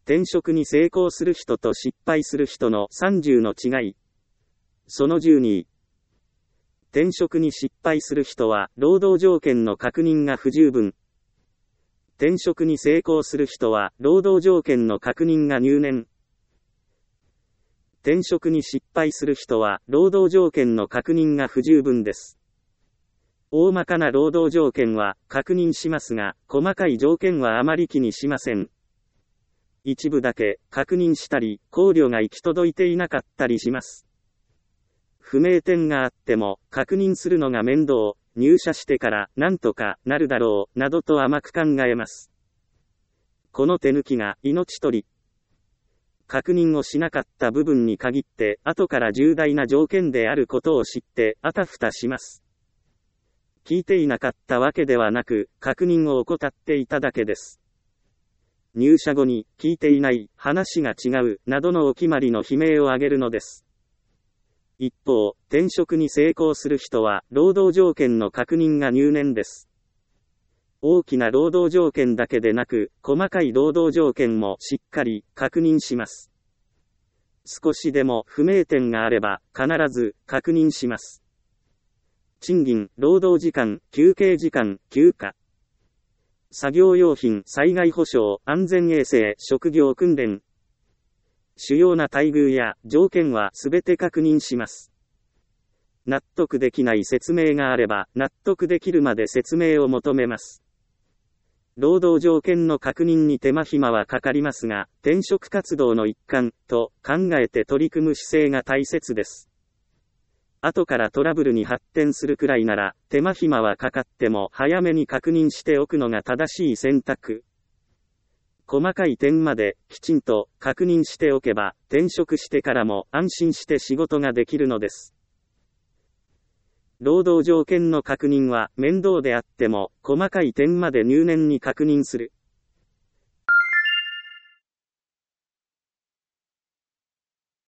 転職に成功する人と失敗する人の30の違い。その12。転職に失敗する人は、労働条件の確認が不十分。転職に成功する人は、労働条件の確認が入念。転職に失敗する人は、労働条件の確認が不十分です。大まかな労働条件は確認しますが、細かい条件はあまり気にしません。一部だけ確認したり、考慮が行き届いていなかったりします。不明点があっても、確認するのが面倒、入社してからなんとかなるだろう、などと甘く考えます。この手抜きが命取り。確認をしなかった部分に限って、後から重大な条件であることを知って、あたふたします。聞いていなかったわけではなく、確認を怠っていただけです。入社後に、聞いていない、話が違う、などのお決まりの悲鳴を上げるのです。一方、転職に成功する人は、労働条件の確認が入念です。大きな労働条件だけでなく、細かい労働条件もしっかり確認します。少しでも不明点があれば、必ず確認します。賃金、労働時間、休憩時間、休暇。作業用品、災害保障、安全衛生、職業訓練。主要な待遇や条件はすべて確認します。納得できない説明があれば、納得できるまで説明を求めます。労働条件の確認に手間暇はかかりますが、転職活動の一環と考えて取り組む姿勢が大切です。後からトラブルに発展するくらいなら、手間暇はかかっても早めに確認しておくのが正しい選択。細かい点まできちんと確認しておけば、転職してからも安心して仕事ができるのです。労働条件の確認は面倒であっても、細かい点まで入念に確認する。